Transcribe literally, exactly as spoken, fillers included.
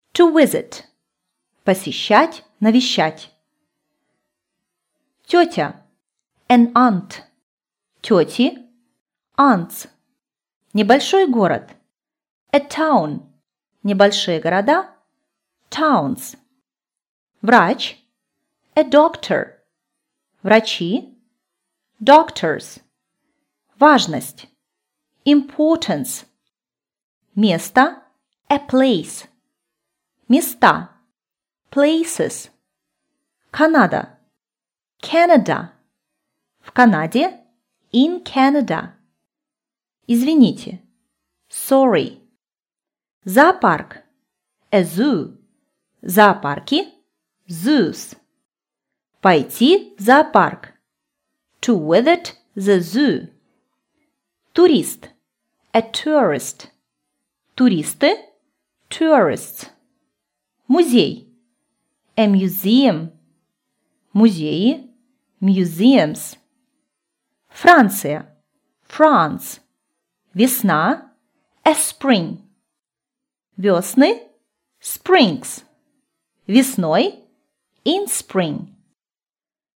To visit. Посещать, навещать. Тетя. An aunt. Тети. Aunts. Небольшой город. A town. Небольшие города. Towns. Врач. A doctor. Врачи. Doctors. Важность. Importance. Место. A place. Места. Places. Канада. Canada. В Канаде. In Canada. Извините. Sorry. Зоопарк. A zoo. Зоопарки. Zoos. Пойти в зоопарк. To visit the zoo. Турист. A tourist. Туристы. Tourists. Музей. A museum. Музеи. Museums. Франция. France. Весна. A spring. Весны. Springs. Весной. In spring.